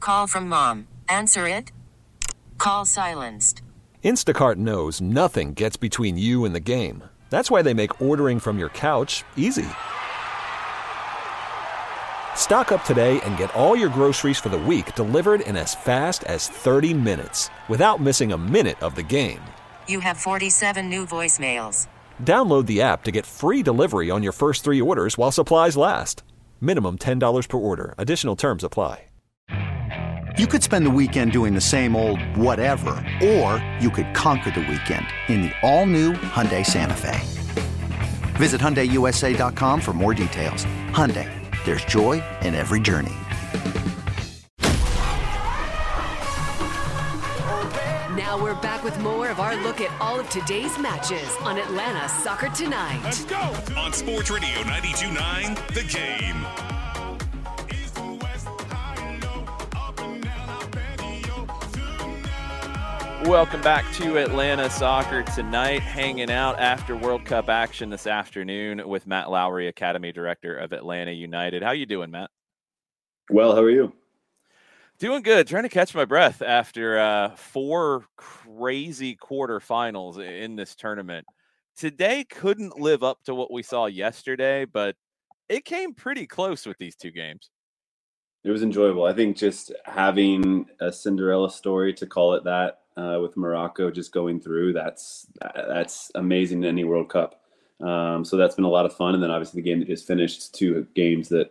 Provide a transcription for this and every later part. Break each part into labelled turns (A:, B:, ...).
A: call from mom. Answer it. Call silenced.
B: Instacart knows nothing gets between you and the game. That's why they make ordering from your couch easy. Stock up today and get all your groceries for the week delivered in as fast as 30 minutes without missing a minute of the game.
A: You have 47 new voicemails.
B: Download the app to get free delivery on your first 3 orders while supplies last. Minimum $10 per order. Additional terms apply.
C: You could spend the weekend doing the same old whatever, or you could conquer the weekend in the all-new Hyundai Santa Fe. Visit HyundaiUSA.com for more details. Hyundai, there's joy in every journey.
D: Now we're back with more of our look at all of today's matches on Atlanta Soccer Tonight.
E: Let's go! On Sports Radio 92.9, The Game.
F: Welcome back to Atlanta Soccer Tonight, hanging out after World Cup action this afternoon with Matt Lowry, Academy Director of Atlanta United. How you doing, Matt?
G: Well, how are you?
F: Doing good. Trying to catch my breath after 4 crazy quarterfinals in this tournament. Today couldn't live up to what we saw yesterday, but it came pretty close with these 2 games.
G: It was enjoyable. I think just having a Cinderella story, to call it that, with Morocco just going through, that's amazing in any World Cup. So that's been a lot of fun. And then obviously the game that just finished, 2 teams that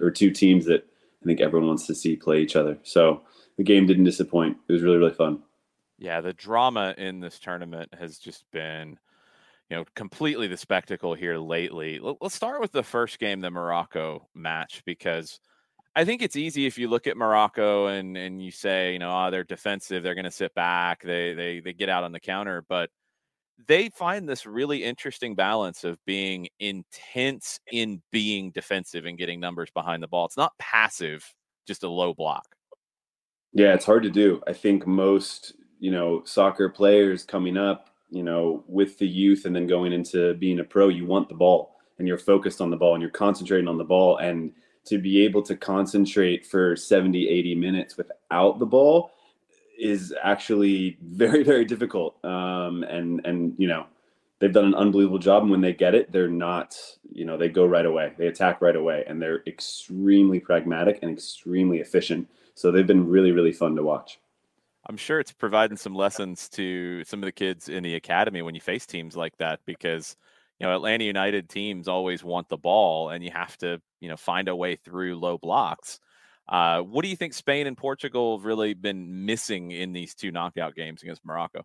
G: I think everyone wants to see play each other. So the game didn't disappoint. It was really, really fun.
F: Yeah, the drama in this tournament has just been, completely the spectacle here lately. Let's start with the first game, the Morocco match, because I think it's easy if you look at Morocco and you say, they're defensive, they're going to sit back, they get out on the counter, but they find this really interesting balance of being intense in being defensive and getting numbers behind the ball. It's not passive, just a low block.
G: Yeah, it's hard to do. I think most, soccer players coming up, with the youth and then going into being a pro, you want the ball and you're focused on the ball and you're concentrating on the ball. And to be able to concentrate for 70, 80 minutes without the ball is actually very, very difficult. And they've done an unbelievable job. And when they get it, they're not, they go right away. They attack right away. And they're extremely pragmatic and extremely efficient. So they've been really, really fun to watch.
F: I'm sure it's providing some lessons to some of the kids in the academy when you face teams like that, because Atlanta United teams always want the ball and you have to, find a way through low blocks. What do you think Spain and Portugal have really been missing in these 2 knockout games against Morocco?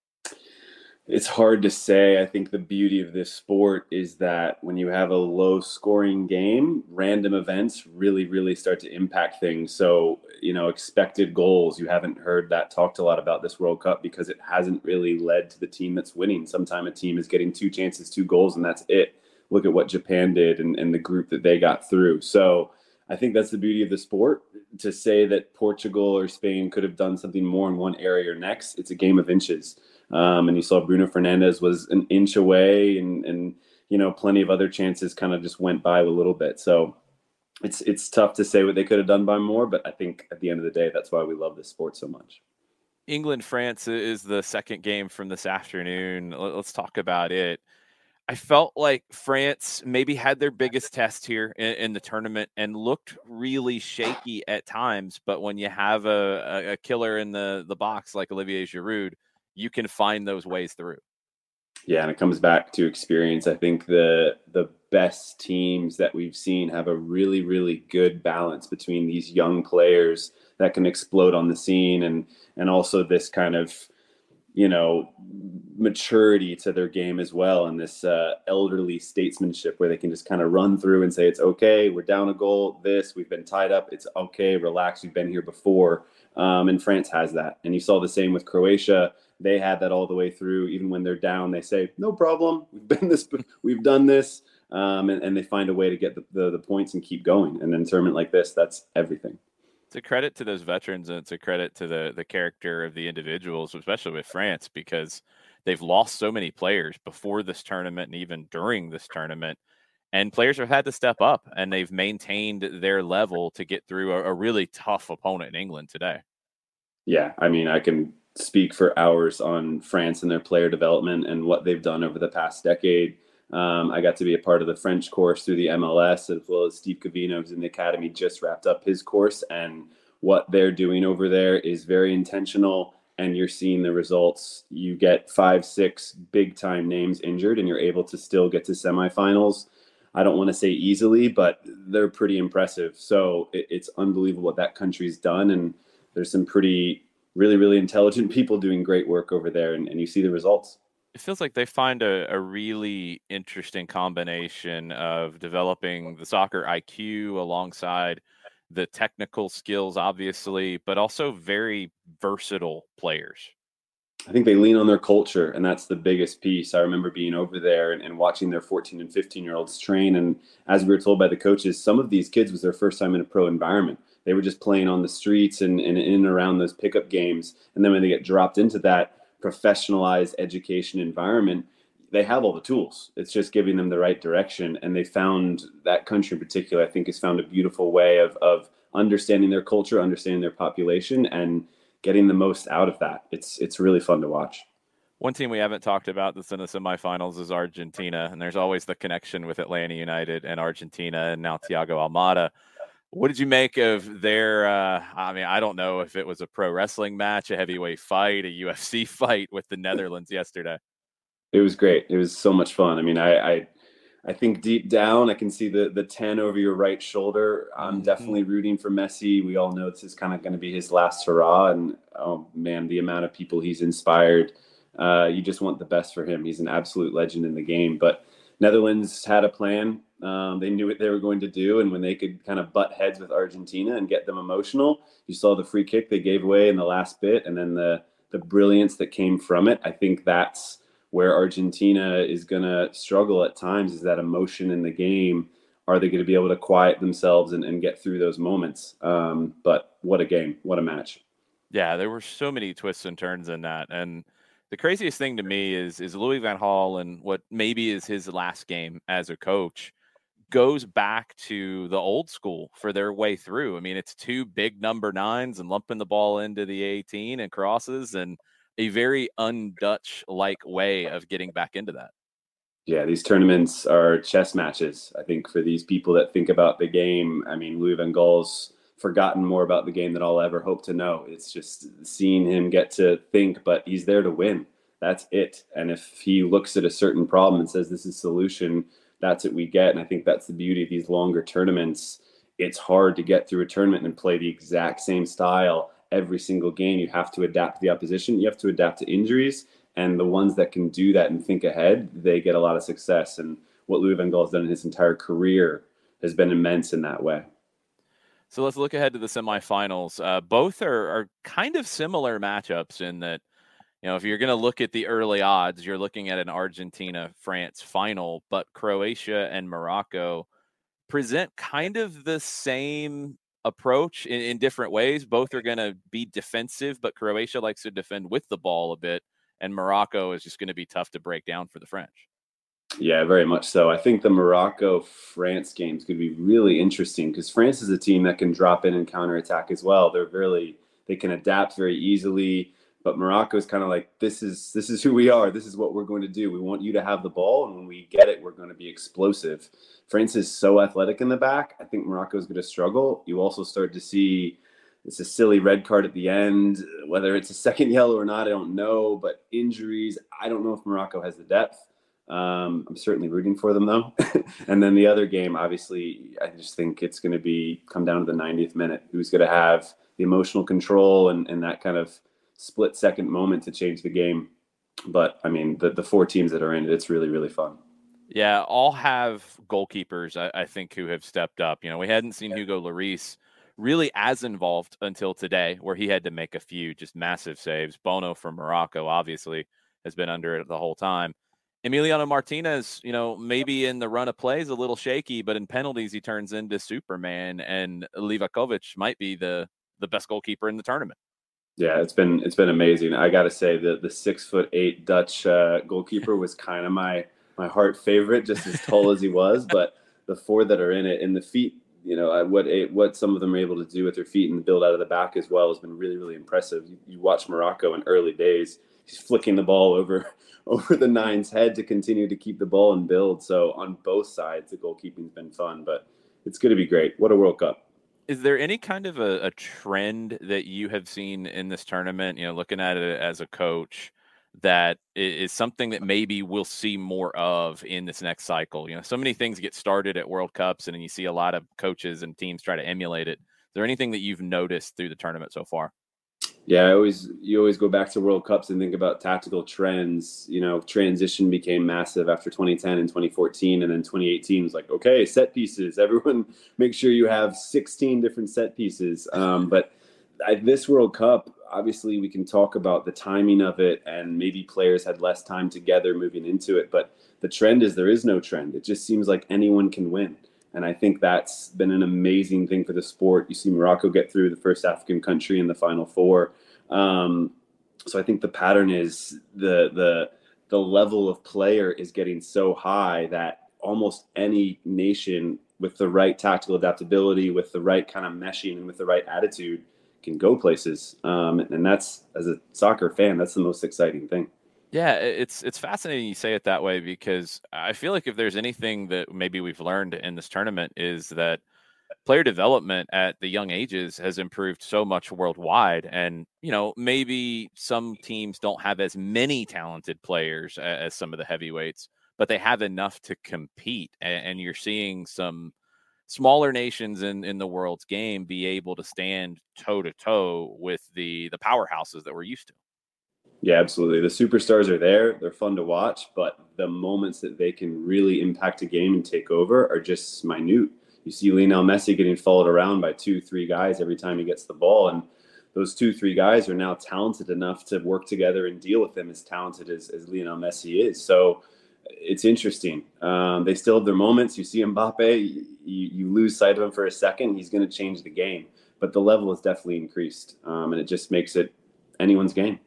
G: It's hard to say. I think the beauty of this sport is that when you have a low scoring game, random events really, really start to impact things. So, expected goals, you haven't heard that talked a lot about this World Cup because it hasn't really led to the team that's winning. Sometimes a team is getting 2 chances, 2 goals, and that's it. Look at what Japan did and the group that they got through. So I think that's the beauty of the sport. To say that Portugal or Spain could have done something more in one area or next, it's a game of inches. And you saw Bruno Fernandes was an inch away and plenty of other chances kind of just went by a little bit. So it's tough to say what they could have done by more, but I think at the end of the day, that's why we love this sport so much.
F: England-France is the second game from this afternoon. Let's talk about it. I felt like France maybe had their biggest test here in the tournament and looked really shaky at times. But when you have a killer in the box like Olivier Giroud, you can find those ways through.
G: Yeah, and it comes back to experience. I think the best teams that we've seen have a really, really good balance between these young players that can explode on the scene and also this kind of, maturity to their game as well. And this elderly statesmanship where they can just kind of run through and say, it's okay, we're down a goal, we've been tied up, it's okay, relax, we've been here before. And France has that. And you saw the same with Croatia. They had that all the way through. Even when they're down, they say, no problem, we've done this. And they find a way to get the points and keep going. And in a tournament like this, that's everything.
F: It's a credit to those veterans, and it's a credit to the character of the individuals, especially with France, because they've lost so many players before this tournament and even during this tournament. And players have had to step up, and they've maintained their level to get through a really tough opponent in England today.
G: Yeah, I mean, I can speak for hours on France and their player development and what they've done over the past decade. I got to be a part of the French course through the MLS, as well as Steve Covino, who's in the academy, just wrapped up his course. And what they're doing over there is very intentional, and you're seeing the results. You get 5, 6 big time names injured, and you're able to still get to semifinals. I don't want to say easily, but they're pretty impressive. So it's unbelievable what that country's done. And there's some pretty, really, really intelligent people doing great work over there, and you see the results.
F: It feels like they find a really interesting combination of developing the soccer IQ alongside the technical skills, obviously, but also very versatile players.
G: I think they lean on their culture, and that's the biggest piece. I remember being over there and watching their 14 and 15-year-olds train. And as we were told by the coaches, some of these kids was their first time in a pro environment. They were just playing on the streets and in and around those pickup games. And then when they get dropped into that professionalized education environment, they have all the tools. It's just giving them the right direction. And they found, that country in particular, I think, has found a beautiful way of understanding their culture, understanding their population, and getting the most out of that. It's really fun to watch.
F: One team we haven't talked about that's in the semifinals is Argentina, and there's always the connection with Atlanta United and Argentina, and now Thiago Almada. What did you make of their, I mean, I don't know if it was a pro wrestling match, a heavyweight fight, a UFC fight with the Netherlands yesterday?
G: It was great. It was so much fun. I mean, I think deep down, I can see the 10 over your right shoulder. I'm definitely rooting for Messi. We all know this is kind of going to be his last hurrah. And, oh, man, the amount of people he's inspired, you just want the best for him. He's an absolute legend in the game. But Netherlands had a plan. They knew what they were going to do. And when they could kind of butt heads with Argentina and get them emotional, you saw the free kick they gave away in the last bit, and then the brilliance that came from it. I think that's where Argentina is going to struggle at times, is that emotion in the game. Are they going to be able to quiet themselves and get through those moments? But what a game, what a match.
F: Yeah, there were so many twists and turns in that. And the craziest thing to me is Louis van Gaal, and what maybe is his last game as a coach, goes back to the old school for their way through. I mean, it's 2 big number 9s and lumping the ball into the 18 and crosses, and a very un-Dutch-like way of getting back into that.
G: Yeah, these tournaments are chess matches. I think for these people that think about the game, I mean, Louis van Gaal's forgotten more about the game than I'll ever hope to know. It's just seeing him get to think, but he's there to win. That's it. And if he looks at a certain problem and says, this is solution, that's what we get. And I think that's the beauty of these longer tournaments. It's hard to get through a tournament and play the exact same style every single game. You have to adapt to the opposition. You have to adapt to injuries. And the ones that can do that and think ahead, they get a lot of success. And what Louis van Gaal has done in his entire career has been immense in that way.
F: So let's look ahead to the semifinals. Both are kind of similar matchups in that, you know, if you're going to look at the early odds, you're looking at an Argentina-France final, but Croatia and Morocco present kind of the same approach in different ways. Both are going to be defensive, but Croatia likes to defend with the ball a bit, and Morocco is just going to be tough to break down for the French.
G: Yeah, very much so. I think the Morocco-France game is going to be really interesting because France is a team that can drop in and counterattack as well. They can adapt very easily, but Morocco is kind of like, this is who we are. This is what we're going to do. We want you to have the ball, and when we get it, we're going to be explosive. France is so athletic in the back. I think Morocco is going to struggle. You also start to see it's a silly red card at the end. Whether it's a second yellow or not, I don't know. But injuries, I don't know if Morocco has the depth. I'm certainly rooting for them, though. And then the other game, obviously, I just think it's going to come down to the 90th minute. Who's going to have the emotional control and that kind of split-second moment to change the game. But, I mean, the 4 teams that are in it, it's really, really fun.
F: Yeah, all have goalkeepers, I think, who have stepped up. You know, we hadn't seen Hugo Lloris really as involved until today, where he had to make a few just massive saves. Bono from Morocco, obviously, has been under it the whole time. Emiliano Martinez, you know, maybe in the run of plays a little shaky, but in penalties he turns into Superman, and Livakovic might be the best goalkeeper in the tournament.
G: Yeah, it's been amazing. I got to say that the 6'8" Dutch goalkeeper was kind of my heart favorite, just as tall as he was. But the 4 that are in it, and the feet what some of them are able to do with their feet and the build out of the back as well has been really, really impressive. You watch Morocco in early days, he's flicking the ball over the nine's head to continue to keep the ball and build. So on both sides, the goalkeeping's been fun, but it's going to be great. What a World Cup.
F: Is there any kind of a trend that you have seen in this tournament, looking at it as a coach, that is something that maybe we'll see more of in this next cycle? So many things get started at World Cups, and then you see a lot of coaches and teams try to emulate it. Is there anything that you've noticed through the tournament so far?
G: Yeah, you always go back to World Cups and think about tactical trends. Transition became massive after 2010 and 2014, and then 2018 was like, okay, set pieces. Everyone, make sure you have 16 different set pieces. But this World Cup, obviously, we can talk about the timing of it, and maybe players had less time together moving into it. But the trend is there is no trend. It just seems like anyone can win. And I think that's been an amazing thing for the sport. You see Morocco get through, the first African country in the Final Four. So I think the pattern is the level of player is getting so high that almost any nation with the right tactical adaptability, with the right kind of meshing, and with the right attitude can go places. And that's, as a soccer fan, that's the most exciting thing.
F: Yeah, it's fascinating you say it that way, because I feel like if there's anything that maybe we've learned in this tournament is that player development at the young ages has improved so much worldwide. And, maybe some teams don't have as many talented players as some of the heavyweights, but they have enough to compete. And you're seeing some smaller nations in the world's game be able to stand toe to toe with the powerhouses that we're used to.
G: Yeah, absolutely. The superstars are there. They're fun to watch, but the moments that they can really impact a game and take over are just minute. You see Lionel Messi getting followed around by 2-3 guys every time he gets the ball. And those 2-3 guys are now talented enough to work together and deal with him as talented as Lionel Messi is. So it's interesting. They still have their moments. You see Mbappe, you lose sight of him for a second, he's going to change the game. But the level has definitely increased, and it just makes it anyone's game.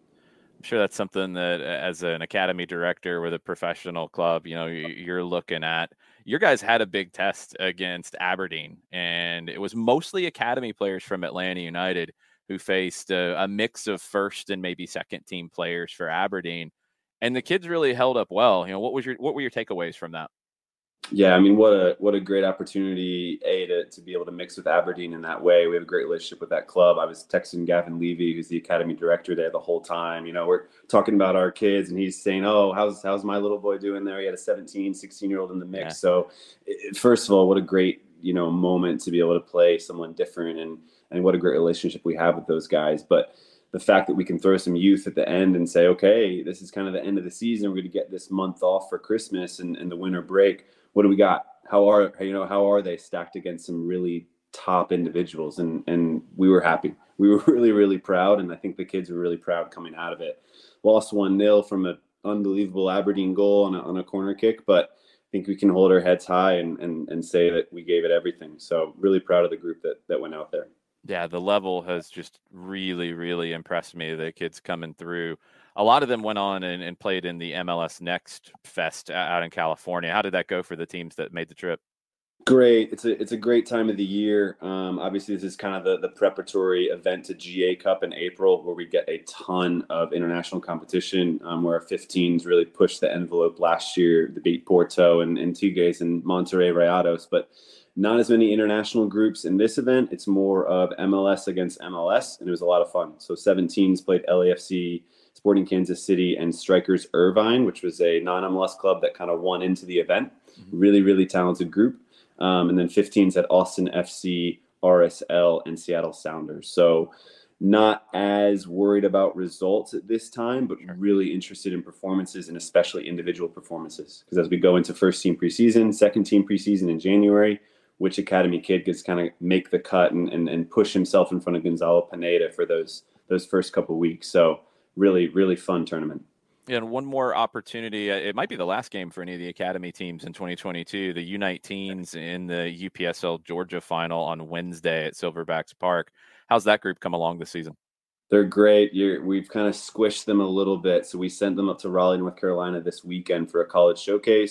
F: I'm sure that's something that, as an academy director with a professional club, you're looking at. Your guys had a big test against Aberdeen, and it was mostly academy players from Atlanta United who faced a mix of first and maybe second team players for Aberdeen, and the kids really held up well. What were your takeaways from that?
G: Yeah, I mean, what a great opportunity, to be able to mix with Aberdeen in that way. We have a great relationship with that club. I was texting Gavin Levy, who's the academy director there, the whole time. We're talking about our kids, and he's saying, oh, how's my little boy doing there? He had a 17, 16-year-old in the mix. Yeah. So first of all, what a great, moment to be able to play someone different, and what a great relationship we have with those guys. But the fact that we can throw some youth at the end and say, okay, this is kind of the end of the season. We're going to get this month off for Christmas and the winter break. What do we got? How are they stacked against some really top individuals? And we were happy. We were really, really proud. And I think the kids were really proud coming out of it. Lost 1-0 from an unbelievable Aberdeen goal on a corner kick, but I think we can hold our heads high and say that we gave it everything. So really proud of the group that went out there.
F: Yeah, the level has just really, really impressed me. The kids coming through. A lot of them went on and played in the MLS Next Fest out in California. How did that go for the teams that made the trip?
G: Great. It's a great time of the year. Obviously, this is kind of the preparatory event to GA Cup in April, where we get a ton of international competition, where our 15s really pushed the envelope last year. They beat Porto and Tigres and Monterrey Rayados, but not as many international groups in this event. It's more of MLS against MLS, and it was a lot of fun. So 17s played LAFC, Sporting Kansas City, and Strikers Irvine, which was a non-MLS club that kind of won into the event. Mm-hmm. Really, really talented group. And then 15s at Austin FC, RSL, and Seattle Sounders. So not as worried about results at this time, but really interested in performances, and especially individual performances. Because as we go into first team preseason, second team preseason in January, which academy kid gets kind of make the cut and push himself in front of Gonzalo Pineda for those first couple weeks. So really, really fun tournament.
F: And one more opportunity. It might be the last game for any of the academy teams in 2022. The U19s in the UPSL Georgia final on Wednesday at Silverbacks Park. How's that group come along this season?
G: They're great. We've kind of squished them a little bit. So we sent them up to Raleigh, North Carolina this weekend for a college showcase.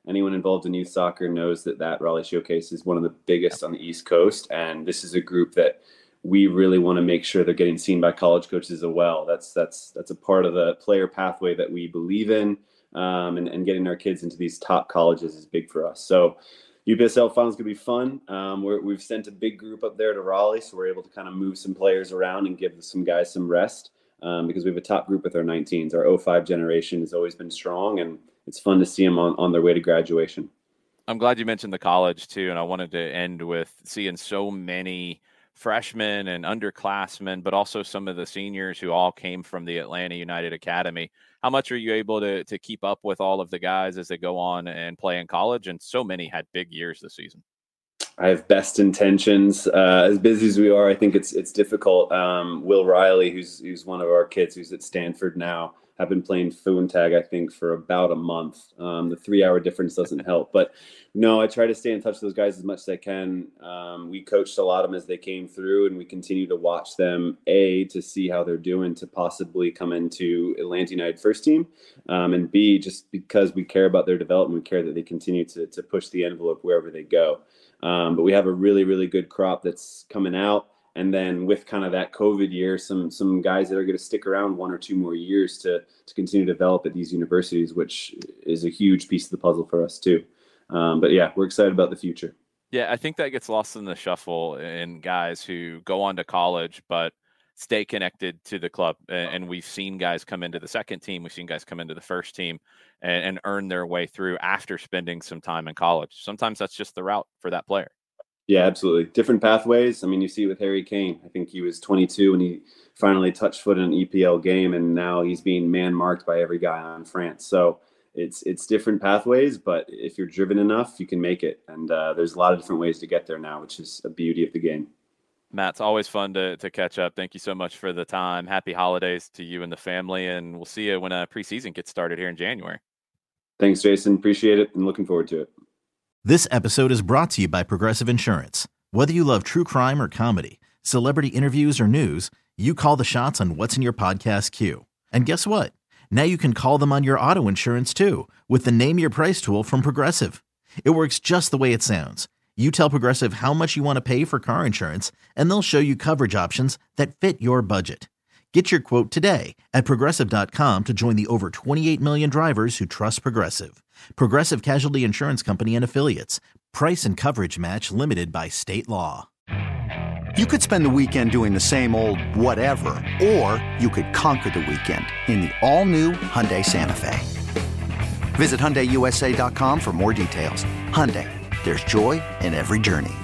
G: anyone involved in youth soccer knows that Raleigh Showcase is one of the biggest on the East Coast. And this is a group that we really want to make sure they're getting seen by college coaches as well. That's a part of the player pathway that we believe in, and getting our kids into these top colleges is big for us. So UPSL finals going to be fun. We've sent a big group up there to Raleigh, so we're able to kind of move some players around and give some guys some rest, because we have a top group with our 19s. Our 05 generation has always been strong, and it's fun to see them on their way to graduation.
F: I'm glad you mentioned the college too, and I wanted to end with seeing so many freshmen and underclassmen, but also some of the seniors who all came from the Atlanta United Academy. How much are you able to keep up with all of the guys as they go on and play in college? And so many had big years this season.
G: I have best intentions. As busy as we are, I think it's difficult. Will Riley, who's one of our kids who's at Stanford now, have been playing phone tag, I think, for about a month. The 3-hour difference doesn't help. But no, I try to stay in touch with those guys as much as I can. We coached a lot of them as they came through, and we continue to watch them, A, to see how they're doing to possibly come into Atlanta United first team, and B, just because we care about their development, we care that they continue to push the envelope wherever they go. But we have a really, really good crop that's coming out. And then with kind of that COVID year, some guys that are going to stick around 1 or 2 more years to continue to develop at these universities, which is a huge piece of the puzzle for us too. But yeah, we're excited about the future.
F: Yeah, I think that gets lost in the shuffle in guys who go on to college but stay connected to the club. And we've seen guys come into the second team. We've seen guys come into the first team and earn their way through after spending some time in college. Sometimes that's just the route for that player.
G: Yeah, absolutely. Different pathways. I mean, you see it with Harry Kane. I think he was 22 when he finally touched foot in an EPL game, and now he's being man-marked by every guy on France. So it's different pathways, but if you're driven enough, you can make it. And there's a lot of different ways to get there now, which is a beauty of the game.
F: Matt, it's always fun to catch up. Thank you so much for the time. Happy holidays to you and the family, and we'll see you when preseason gets started here in January.
G: Thanks, Jason. Appreciate it, and looking forward to it.
H: This episode is brought to you by Progressive Insurance. Whether you love true crime or comedy, celebrity interviews or news, you call the shots on what's in your podcast queue. And guess what? Now you can call them on your auto insurance too with the Name Your Price tool from Progressive. It works just the way it sounds. You tell Progressive how much you want to pay for car insurance, and they'll show you coverage options that fit your budget. Get your quote today at Progressive.com to join the over 28 million drivers who trust Progressive. Progressive Casualty Insurance Company and Affiliates. Price and coverage match limited by state law.
C: You could spend the weekend doing the same old whatever, or you could conquer the weekend in the all-new Hyundai Santa Fe. Visit HyundaiUSA.com for more details. Hyundai, there's joy in every journey.